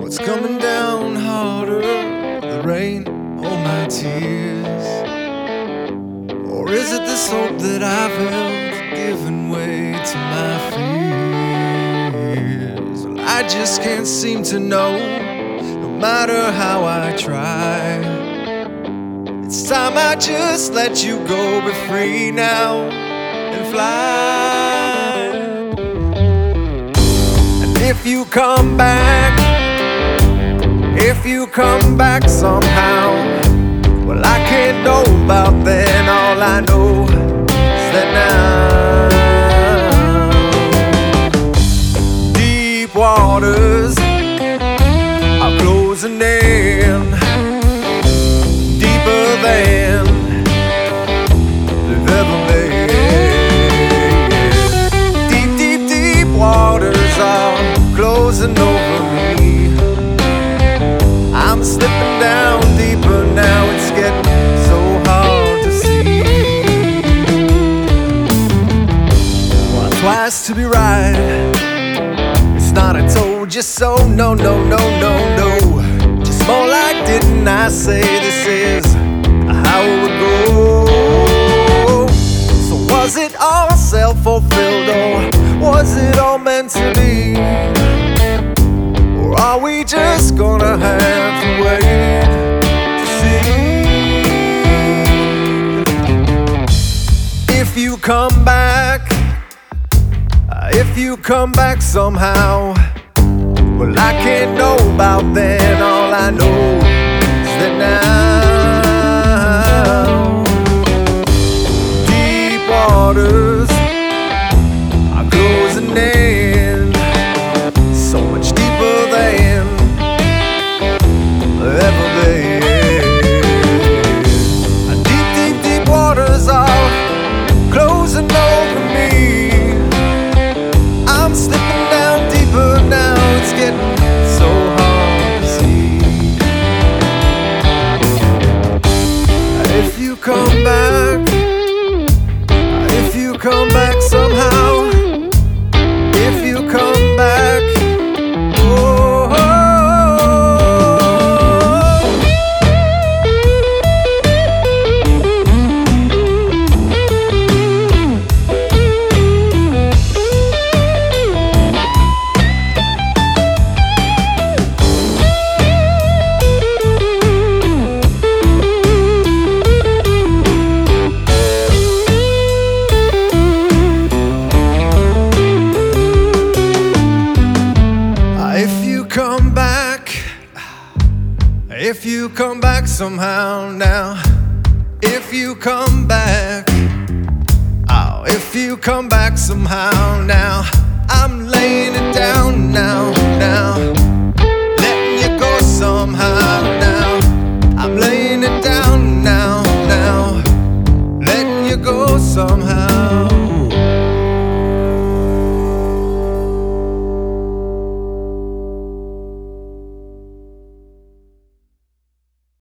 What's coming down harder, the rain or my tears? Or is it this hope that I've held, giving way to my fears? Well, I just can't seem to know, no matter how I try. It's time I just let you go, be free now and fly. And if you come back, if you come back somehow, well, I can't know about then. All I know is that now deep waters are closing in, deeper than they've ever been. Deep, deep, deep waters are closing over me. I'm slipping down deeper now, it's getting so hard to see. Well, twice to be right, it's not I told you so, no, no, no, no, no. Just more like, didn't I say this is how it would go? So was it all self-fulfilled, or was it all meant to be? Or are we just gonna have to wait to see? If you come back, if you come back somehow, well, I can't know about then. All I know is that now deep waters are closing in, so much deeper than ever been. Deep, deep, deep waters are closing over me. I'm slipping down deeper now, it's getting so hard to see. If you come back, if you come back somehow, if you come back, if you come back somehow now, if you come back, oh, if you come back somehow now, I'm laying it down now, now.